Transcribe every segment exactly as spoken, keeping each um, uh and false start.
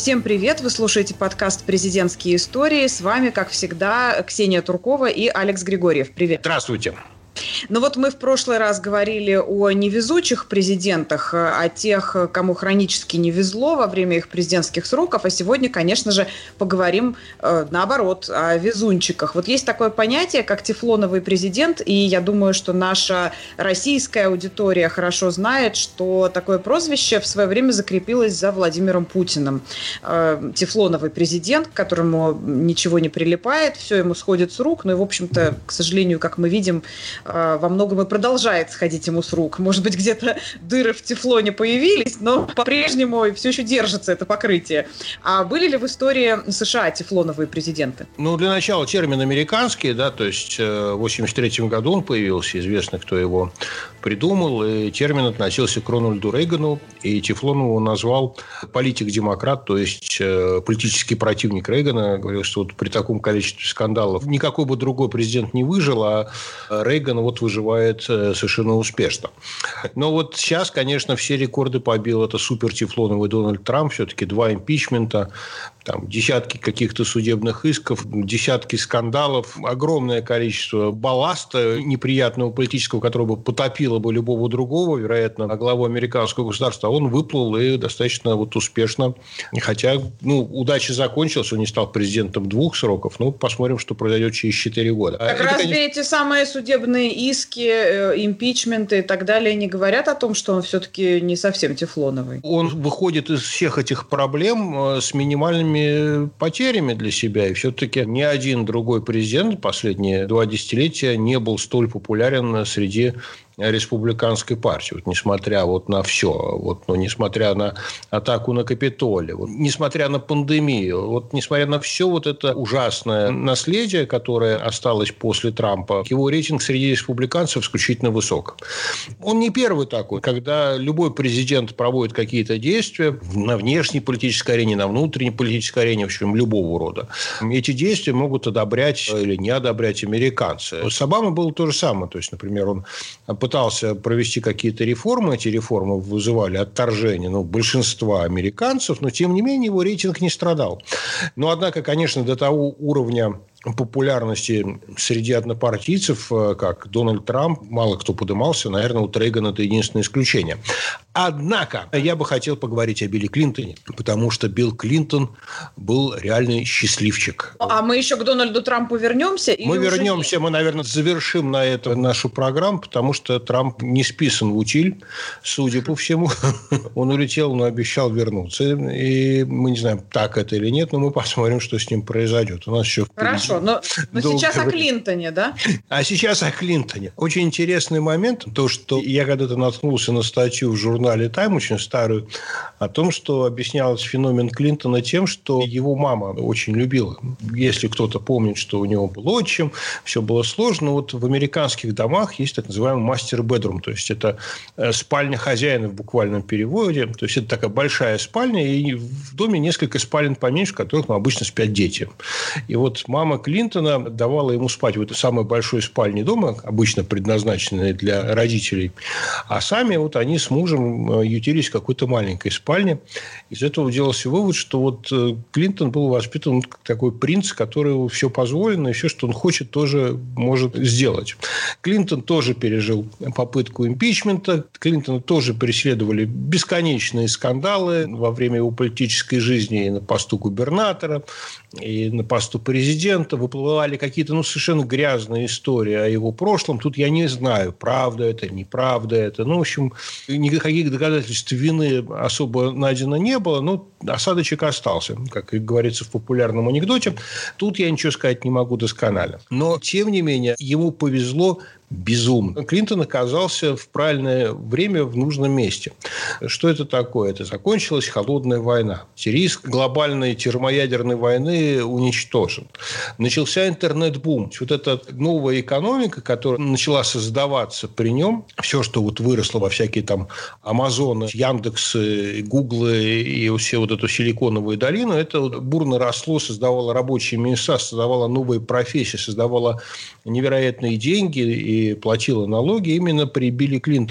Всем привет! Вы слушаете подкаст «Президентские истории». С вами, как всегда, Ксения Туркова и Алекс Григорьев. Привет! Здравствуйте! Ну вот мы в прошлый раз говорили о невезучих президентах, о тех, кому хронически не везло во время их президентских сроков, а сегодня, конечно же, поговорим э, наоборот, о везунчиках. Вот есть такое понятие, как тефлоновый президент, и я думаю, что наша российская аудитория хорошо знает, что такое прозвище в свое время закрепилось за Владимиром Путиным. Э, тефлоновый президент, к которому ничего не прилипает, все ему сходит с рук, ну и, в общем-то, к сожалению, как мы видим, во многом и продолжает сходить ему с рук. Может быть, где-то дыры в тефлоне появились, но по-прежнему все еще держится это покрытие. А были ли в истории США тефлоновые президенты? Ну, для начала термин американский, да, то есть в восемьдесят третьем году он появился, известно, кто его придумал, и термин относился к Рональду Рейгану, и тефлоном его назвал политик-демократ, то есть политический противник Рейгана, говорил, что вот при таком количестве скандалов никакой бы другой президент не выжил, а Рейган вот выживает совершенно успешно. Но вот сейчас, конечно, все рекорды побил это супертефлоновый Дональд Трамп, все-таки два импичмента, там, десятки каких-то судебных исков, десятки скандалов, огромное количество балласта неприятного политического, которое бы потопило бы любого другого, вероятно, главу американского государства, он выплыл и достаточно вот успешно. Хотя, ну, удача закончилась, он не стал президентом двух сроков, ну, посмотрим, что произойдет через четыре года. Так это, разве конечно... эти самые судебные иски, импичменты и так далее не говорят о том, что он все-таки не совсем тефлоновый? Он выходит из всех этих проблем с минимальными потерями для себя. И все-таки ни один другой президент последние два десятилетия не был столь популярен среди республиканской партии, вот, несмотря вот на все, вот, ну, несмотря на атаку на Капитолий, вот, несмотря на пандемию, вот, несмотря на все вот это ужасное наследие, которое осталось после Трампа, его рейтинг среди республиканцев исключительно высок. Он не первый такой. Когда любой президент проводит какие-то действия на внешней политической арене, на внутренней политической арене, в общем, любого рода, эти действия могут одобрять или не одобрять американцы. С Обамой было то же самое. То есть, например, он пытался провести какие-то реформы, эти реформы вызывали отторжение, ну, большинства американцев, но, тем не менее, его рейтинг не страдал. Но, однако, конечно, до того уровня популярности среди однопартийцев, как Дональд Трамп, мало кто подымался. Наверное, вот Рейган – это единственное исключение. Однако, я бы хотел поговорить о Билле Клинтоне, потому что Билл Клинтон был реальный счастливчик. А мы еще к Дональду Трампу вернемся? Мы вернемся, мы, наверное, завершим на этом нашу программу, потому что Трамп не списан в утиль, судя по всему. Он улетел, но обещал вернуться. И мы не знаем, так это или нет, но мы посмотрим, что с ним произойдет. У нас еще Хорошо. Но, но сейчас о Клинтоне, да? А сейчас о Клинтоне. Очень интересный момент, то, что я когда-то наткнулся на статью в журнале «Тайм», очень старую, о том, что объяснялось феномен Клинтона тем, что его мама очень любила. Если кто-то помнит, что у него был отчим, все было сложно. Вот в американских домах есть так называемый мастер-бедрум, то есть это спальня хозяина в буквальном переводе. То есть это такая большая спальня, и в доме несколько спален поменьше, в которых, ну, обычно спят дети. И вот мама Клинтона давала ему спать в этой самой большой спальне дома, обычно предназначенной для родителей, а сами вот они с мужем ютились в какой-то маленькой спальне. Из этого делался вывод, что вот Клинтон был воспитан как такой принц, которому все позволено, и все, что он хочет, тоже может сделать. Клинтон тоже пережил попытку импичмента, Клинтона тоже преследовали бесконечные скандалы во время его политической жизни и на посту губернатора, и на посту президента. Выплывали какие-то, ну, совершенно грязные истории о его прошлом. Тут я не знаю, правда это, неправда это. Ну, в общем, никаких доказательств вины особо найдено не было, но осадочек остался, как говорится в популярном анекдоте. Тут я ничего сказать не могу досконально. Но, тем не менее, ему повезло безумно. Клинтон оказался в правильное время в нужном месте. Что это такое? Это закончилась холодная война. Риск глобальной термоядерной войны уничтожен. Начался интернет-бум. Вот эта новая экономика, которая начала создаваться при нем, все, что вот выросло во всякие там Амазоны, Яндексы, Гуглы и все вот эту силиконовую долину, это бурно росло, создавало рабочие места, создавало новые профессии, создавало невероятные деньги и платила налоги именно при Билле Клинтоне.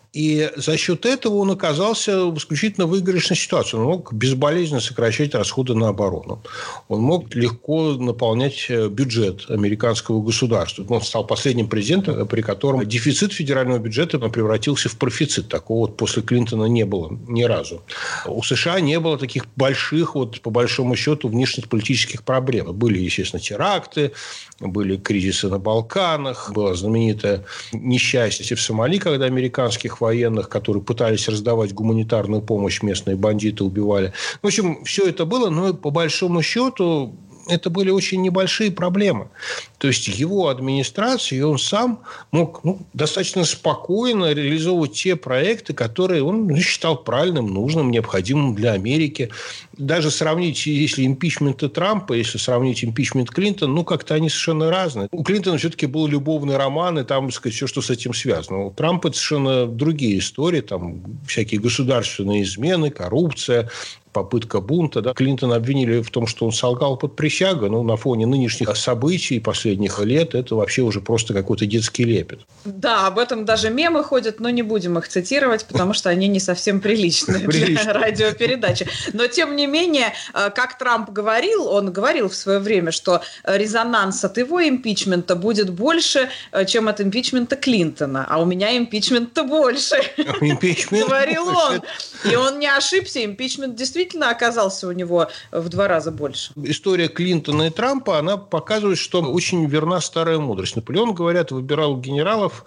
И за счет этого он оказался в исключительно выигрышной ситуации. Он мог безболезненно сокращать расходы на оборону. Он мог легко наполнять бюджет американского государства. Он стал последним президентом, при котором дефицит федерального бюджета превратился в профицит. Такого вот после Клинтона не было ни разу. У США не было таких больших, вот, по большому счету, внешнеполитических проблем. Были, естественно, теракты, были кризисы на Балканах, было знаменитое несчастье в Сомали, когда американских военных, которые пытались раздавать гуманитарную помощь, местные бандиты убивали. В общем, все это было, но по большому счету это были очень небольшие проблемы. То есть его администрация и он сам мог ну, достаточно спокойно реализовывать те проекты, которые он ну, считал правильным, нужным, необходимым для Америки. Даже сравнить, если импичменты Трампа, если сравнить импичмент Клинтона, ну, как-то они совершенно разные. У Клинтона все-таки был любовный роман, и там, так сказать, все, что с этим связано. У Трампа это совершенно другие истории, там всякие государственные измены, коррупция, попытка бунта. Да. Клинтона обвинили в том, что он солгал под присягой, но на фоне нынешних событий последних лет это вообще уже просто какой-то детский лепет. Да, об этом даже мемы ходят, но не будем их цитировать, потому что они не совсем приличные для радиопередачи. Но, тем не менее, как Трамп говорил, он говорил в свое время, что резонанс от его импичмента будет больше, чем от импичмента Клинтона. А у меня импичмент-то больше, говорил он. И он не ошибся, импичмент действительно действительно оказался у него в два раза больше. История Клинтона и Трампа, она показывает, что очень верна старая мудрость. Наполеон, говорят, выбирал генералов,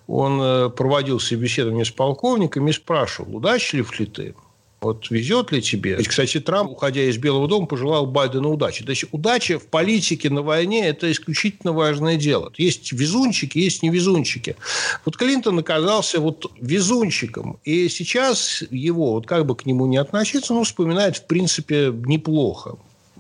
он проводил собеседование с полковниками и спрашивал, удачлив ли ты? Вот везет ли тебе? Кстати, Трамп, уходя из Белого дома, пожелал Байдену удачи. То есть удача в политике на войне – это исключительно важное дело. Есть везунчики, есть невезунчики. Вот Клинтон оказался вот везунчиком. И сейчас его, вот как бы к нему ни относиться, он вспоминает, в принципе, неплохо.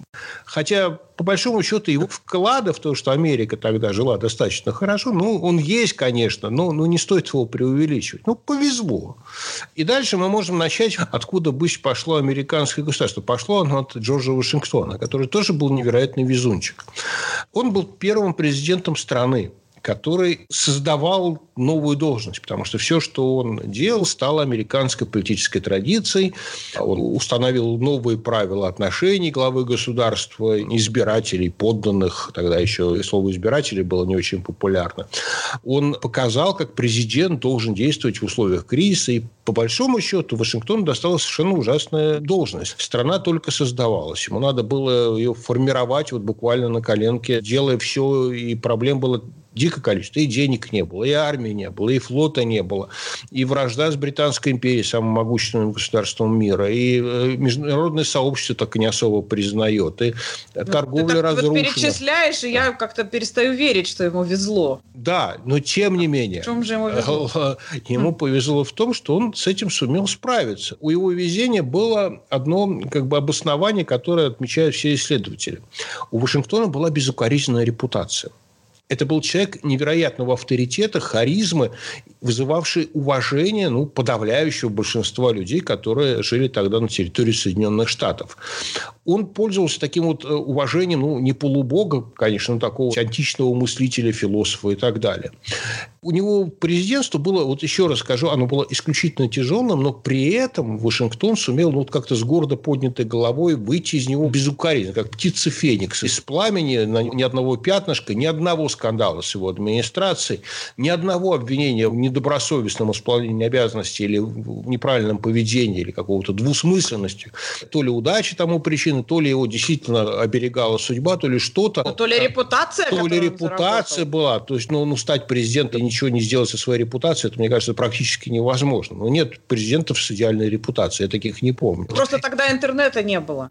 Хотя, по большому счету, его вклада в то, что Америка тогда жила достаточно хорошо, ну, он есть, конечно, но, но не стоит его преувеличивать. Ну, повезло. И дальше мы можем начать, откуда бы пошло американское государство. Пошло оно от Джорджа Вашингтона, который тоже был невероятный везунчик. Он был первым президентом страны, который создавал новую должность, потому что все, что он делал, стало американской политической традицией. Он установил новые правила отношений главы государства, избирателей, подданных. Тогда еще слово «избиратели» было не очень популярно. Он показал, как президент должен действовать в условиях кризиса. И, по большому счету, Вашингтону досталась совершенно ужасная должность. Страна только создавалась. Ему надо было ее формировать вот буквально на коленке, делая все, и проблем было дикое количество. И денег не было, и армии не было, и флота не было, и вражда с Британской империей, самым могущественным государством мира, и международное сообщество так и не особо признает, и торговля Ты разрушена. Вот перечисляешь, и я как-то перестаю верить, что ему везло. Да, но тем не менее. В чем же ему везло? Ему повезло в том, что он с этим сумел справиться. У его везения было одно как бы обоснование, которое отмечают все исследователи. У Вашингтона была безукоризненная репутация. Это был человек невероятного авторитета, харизмы, вызывавший уважение ну, подавляющего большинства людей, которые жили тогда на территории Соединенных Штатов. Он пользовался таким вот уважением, ну, не полубога, конечно, но такого античного мыслителя, философа и так далее. У него президентство было, вот еще раз скажу, оно было исключительно тяжелым, но при этом Вашингтон сумел ну, как-то с гордо поднятой головой выйти из него безукоризненно, как птица Феникс. Из пламени ни одного пятнышка, ни одного скандала с его администрацией, ни одного обвинения в недобросовестном исполнении обязанностей или в неправильном поведении, или какого-то двусмысленности. То ли удачи тому причина, то ли его действительно оберегала судьба, то ли что-то. Ну, то ли репутация, То ли репутация была. То есть, ну, ну, стать президентом и ничего не сделать со своей репутацией, это, мне кажется, практически невозможно. Но нет президентов с идеальной репутацией. Я таких не помню. Просто тогда интернета не было.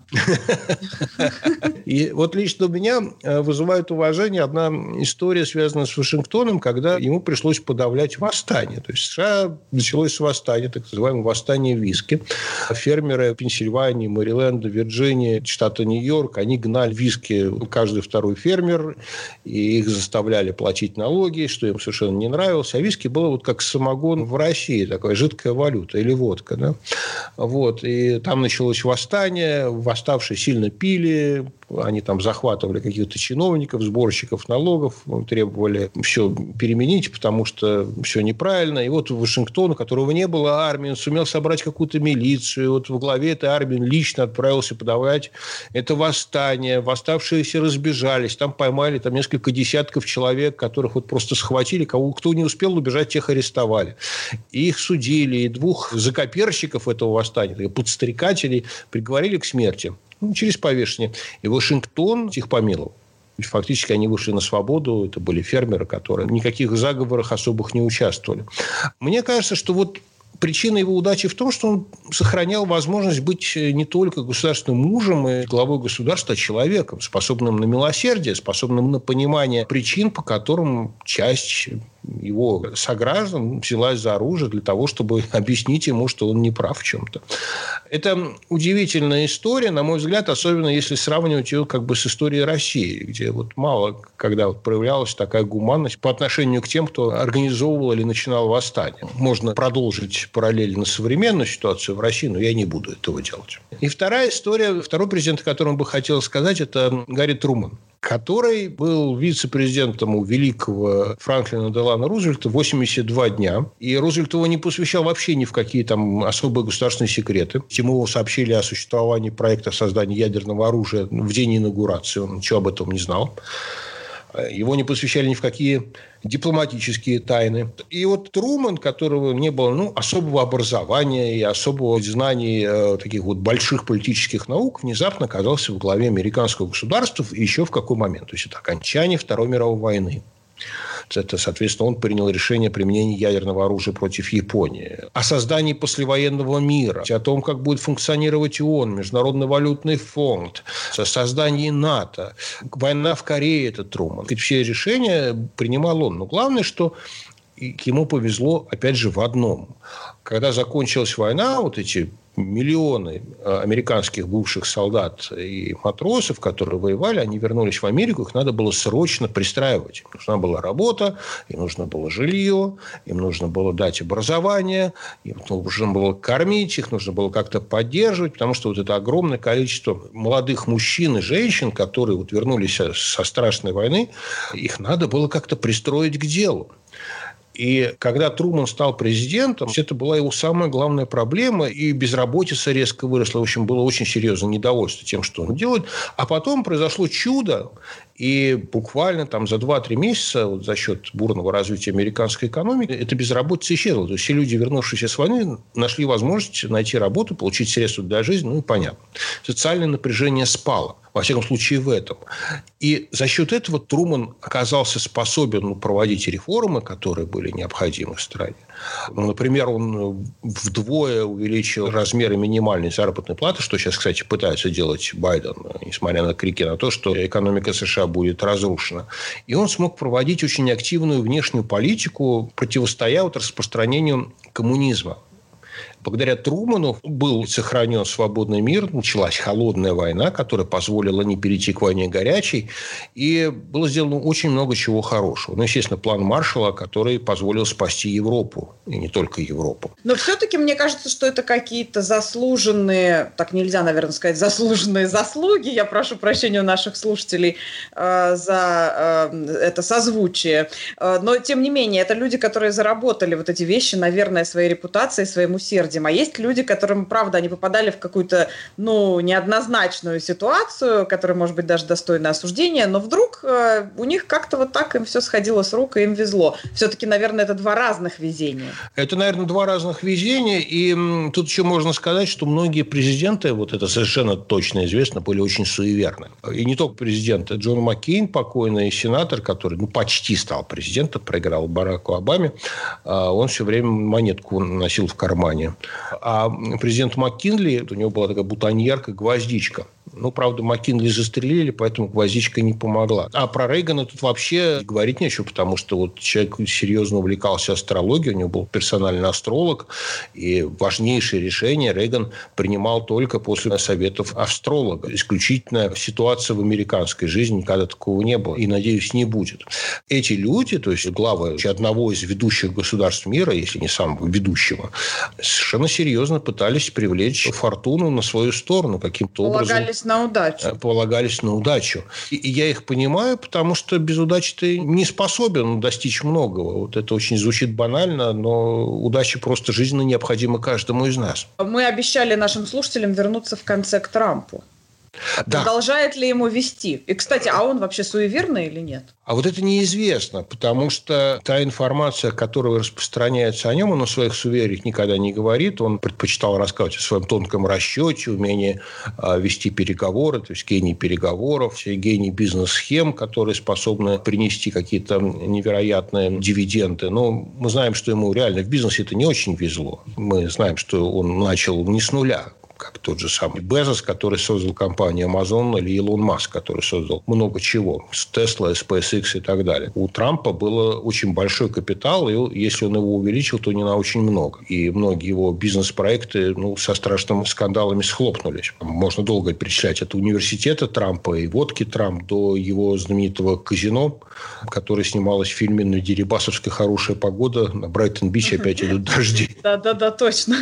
И вот лично у меня вызывает уважение одна история, связанная с Вашингтоном, когда ему пришлось подавлять восстание. То есть, в США началось восстание, так называемое восстание виски. Фермеры Пенсильвании, Мэриленда, Вирджинии, штата Нью-Йорк, они гнали виски каждый второй фермер, и их заставляли платить налоги, что им совершенно не нравилось. А виски было вот как самогон в России, такая жидкая валюта или водка. Да? Вот. И там началось восстание, восставшие сильно пили, Они там захватывали каких-то чиновников, сборщиков налогов, требовали все переменить, потому что все неправильно. И вот Вашингтон, у которого не было армии, он сумел собрать какую-то милицию. Вот во главе этой армии он лично отправился подавлять это восстание. Восставшиеся разбежались. Там поймали там, несколько десятков человек, которых вот просто схватили. Кого, кто не успел убежать, тех арестовали. И их судили. И двух закоперщиков этого восстания, подстрекателей, приговорили к смерти. Ну, через повешение. И Вашингтон их помиловал. Фактически они вышли на свободу. Это были фермеры, которые в никаких заговорах особых не участвовали. Мне кажется, что вот причина его удачи в том, что он сохранял возможность быть не только государственным мужем и главой государства, а человеком, способным на милосердие, способным на понимание причин, по которым часть его сограждан взялась за оружие для того, чтобы объяснить ему, что он не прав в чем-то. Это удивительная история, на мой взгляд, особенно если сравнивать ее как бы с историей России, где вот мало когда вот проявлялась такая гуманность по отношению к тем, кто организовывал или начинал восстание. Можно продолжить параллельно современную ситуацию в России, но я не буду этого делать. И вторая история, второй президент, о котором бы хотел сказать, это Гарри Труман, который был вице-президентом у великого Франклина Делано Рузвельта восемьдесят два дня. И Рузвельт его не посвящал вообще ни в какие там особые государственные секреты. Ему сообщили о существовании проекта создания ядерного оружия в день инаугурации. Он ничего об этом не знал. Его не посвящали ни в какие дипломатические тайны. И вот Труман, которого не было ну, особого образования и особого знаний э, таких вот больших политических наук, внезапно оказался в главе американского государства и еще в какой момент? То есть, это окончание Второй мировой войны. Это, соответственно, он принял решение о применении ядерного оружия против Японии. О создании послевоенного мира. О том, как будет функционировать ООН, Международный валютный фонд. О создании НАТО. Война в Корее – это Труман. Все решения принимал он. Но главное, что ему повезло, опять же, в одном. Когда закончилась война, вот эти миллионы американских бывших солдат и матросов, которые воевали, они вернулись в Америку, их надо было срочно пристраивать. Им нужна была работа, им нужно было жилье, им нужно было дать образование, им нужно было кормить, их нужно было как-то поддерживать, потому что вот это огромное количество молодых мужчин и женщин, которые вот вернулись со страшной войны, их надо было как-то пристроить к делу. И когда Труман стал президентом, это была его самая главная проблема, и безработица резко выросла. В общем, было очень серьезное недовольство тем, что он делает. А потом произошло чудо, и буквально там за два-три месяца вот за счет бурного развития американской экономики эта безработица исчезла. То есть все люди, вернувшиеся с войны, нашли возможность найти работу, получить средства для жизни. Ну и понятно. Социальное напряжение спало. Во всяком случае, в этом. И за счет этого Труман оказался способен ну, проводить реформы, которые были необходимы в стране. Ну, например, он вдвое увеличил размеры минимальной заработной платы, что сейчас, кстати, пытается делать Байден, несмотря на крики на то, что экономика США будет разрушена. И он смог проводить очень активную внешнюю политику, противостоя вот распространению коммунизма. Благодаря Труману был сохранен свободный мир, началась холодная война, которая позволила не перейти к войне горячей, и было сделано очень много чего хорошего. Ну, естественно, план Маршалла, который позволил спасти Европу, и не только Европу. Но все-таки мне кажется, что это какие-то заслуженные, так нельзя, наверное, сказать, заслуженные заслуги, я прошу прощения у наших слушателей э, за э, это созвучие, э, но, тем не менее, это люди, которые заработали вот эти вещи, наверное, своей репутацией, своим усердием. А есть люди, которым, правда, они попадали в какую-то, ну, неоднозначную ситуацию, которая, может быть, даже достойна осуждения, но вдруг э, у них как-то вот так им все сходило с рук, и им везло. Все-таки, наверное, это два разных везения. Это, наверное, два разных везения. И м, тут еще можно сказать, что многие президенты, вот это совершенно точно известно, были очень суеверны. И не только президенты. Джон Маккейн, покойный сенатор, который ну, почти стал президентом, проиграл Бараку Обаме, э, он все время монетку носил в кармане. А президент МакКинли, у него была такая бутоньерка, гвоздичка. Ну, правда, МакКинли застрелили, поэтому гвоздичка не помогла. А про Рейгана тут вообще говорить нечего, потому что вот человек серьезно увлекался астрологией, у него был персональный астролог, и важнейшие решения Рейган принимал только после советов астролога. Исключительно ситуация в американской жизни, никогда такого не было, и, надеюсь, не будет. Эти люди, то есть главы одного из ведущих государств мира, если не самого ведущего, совершенно серьезно пытались привлечь фортуну на свою сторону каким-то образом. Полагались на удачу. Полагались на удачу. И, и я их понимаю, потому что без удачи ты не способен достичь многого. Вот это очень звучит банально, но удача просто жизненно необходима каждому из нас. Мы обещали нашим слушателям вернуться в конце к Трампу. Да. Продолжает ли ему вести? И, кстати, а он вообще суеверный или нет? А вот это неизвестно, потому что та информация, которая распространяется о нем, он о своих суевериях никогда не говорит. Он предпочитал рассказывать о своем тонком расчете, умении а, вести переговоры, то есть гений переговоров, гений бизнес-схем, которые способны принести какие-то невероятные дивиденды. Но мы знаем, что ему реально в бизнесе это не очень везло. Мы знаем, что он начал не с нуля, как тот же самый Безос, который создал компанию Amazon, или Илон Маск, который создал много чего. С Tesla, SpaceX и так далее. У Трампа был очень большой капитал, и если он его увеличил, то не на очень много. И многие его бизнес-проекты ну, со страшными скандалами схлопнулись. Можно долго перечислять от университета Трампа и водки Трамп до его знаменитого казино, которое снималось в фильме «На Дерибасовской хорошая погода», на Брайтон-Бич опять идут дожди. Да-да-да, точно.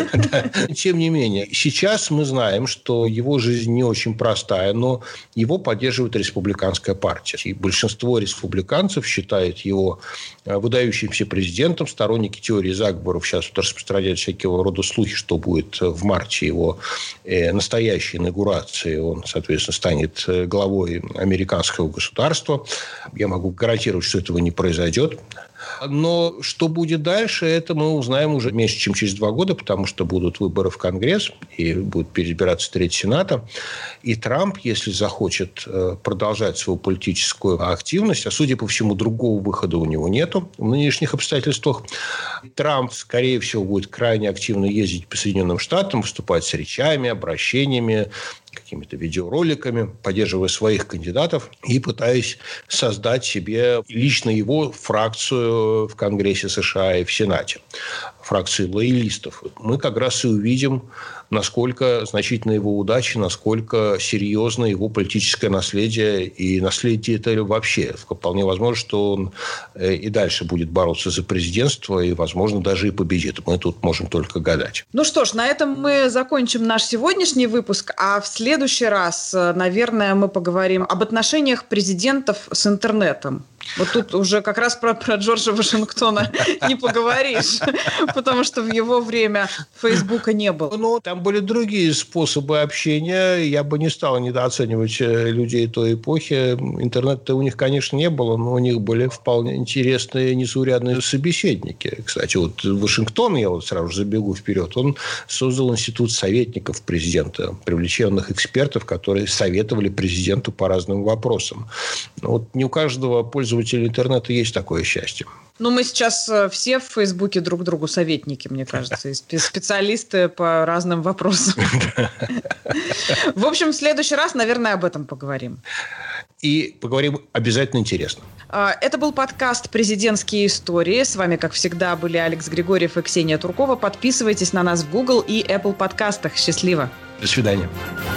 Тем не менее, сейчас мы знаем, что его жизнь не очень простая, но его поддерживает республиканская партия. И большинство республиканцев считают его выдающимся президентом. Сторонники теории заговоров сейчас распространяют всякого рода слухи, что будет в марте его настоящей инаугурации. Он, соответственно, станет главой американского государства. Я могу гарантировать, что этого не произойдет. Но что будет дальше, это мы узнаем уже меньше, чем через два года, потому что будут выборы в Конгресс, и будет переизбираться треть Сената. И Трамп, если захочет продолжать свою политическую активность, а, судя по всему, другого выхода у него нету в нынешних обстоятельствах, Трамп, скорее всего, будет крайне активно ездить по Соединенным Штатам, выступать с речами, обращениями, какими-то видеороликами, поддерживая своих кандидатов и пытаясь создать себе лично его фракцию в Конгрессе США и в Сенате, фракцию лоялистов. Мы как раз и увидим, насколько значительна его удача, насколько серьезно его политическое наследие, и наследие это вообще. Вполне возможно, что он и дальше будет бороться за президентство, и, возможно, даже и победит. Мы тут можем только гадать. Ну что ж, на этом мы закончим наш сегодняшний выпуск, а в следующий раз, наверное, мы поговорим об отношениях президентов с интернетом. Вот тут уже как раз про, про Джорджа Вашингтона не поговоришь, потому что в его время Фейсбука не было. Ну, там были другие способы общения. Я бы не стал недооценивать людей той эпохи. Интернета у них, конечно, не было, но у них были вполне интересные, незаурядные собеседники. Кстати, вот Вашингтон, я вот сразу же забегу вперед, он создал институт советников президента, привлеченных экспертов, которые советовали президенту по разным вопросам. Вот не у каждого пользователя интернета есть такое счастье. Ну, мы сейчас все в Фейсбуке друг другу советники, мне кажется, и специалисты по разным вопросам. В общем, в следующий раз, наверное, об этом поговорим. И поговорим обязательно интересно. Это был подкаст «Президентские истории». С вами, как всегда, были Алекс Григорьев и Ксения Туркова. Подписывайтесь на нас в Google и Apple подкастах. Счастливо. До свидания.